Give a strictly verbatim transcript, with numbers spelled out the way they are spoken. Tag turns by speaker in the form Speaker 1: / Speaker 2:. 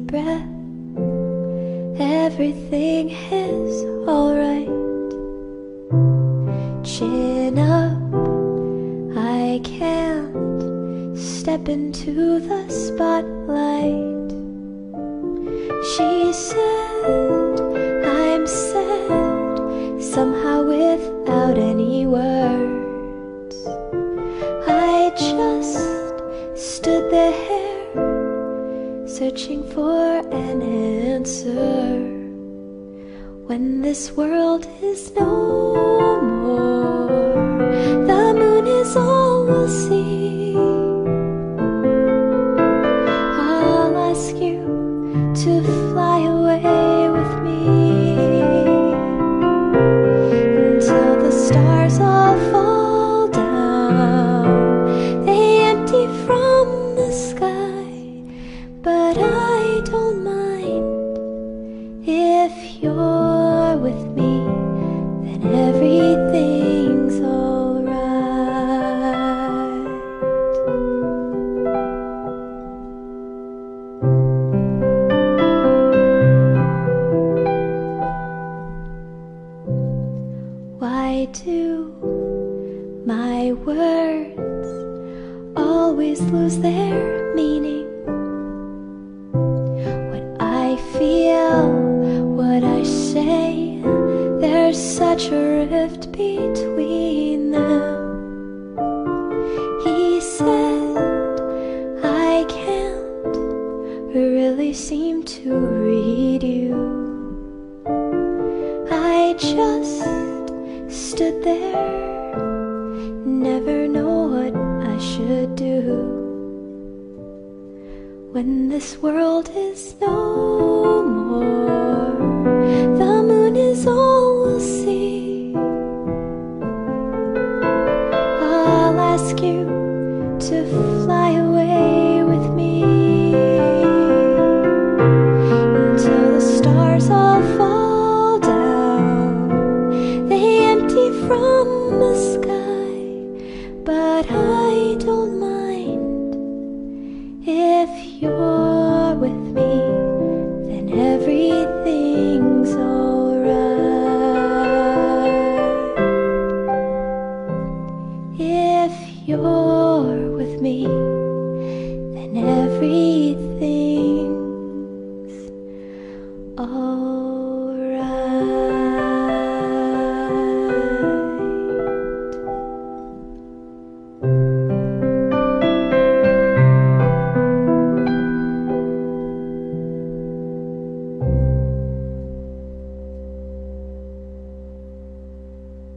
Speaker 1: breath, everything is alright. Chin up, I can't step into the spotlight. She said I'm sad, somehow without any words. I just stood there, searching for an answer. When this world is no more, the moon is all we'll see. I'll ask you to fly away with me until the stars all fall down. They empty from the sky, but I don't mind. If you're with me, then everything's alright. Why do my words always lose their meaning? What I feel, what I say, there's such a rift between them. He said I can't really seem to read you. I just stood there, never know what I should do. When this world is no more, the moon is all we'll see. I'll ask you to fly away with me until the stars all fall down. They empty from the sky, but I don't mind. If you're with me, then everything's alright. If you're with me, then everything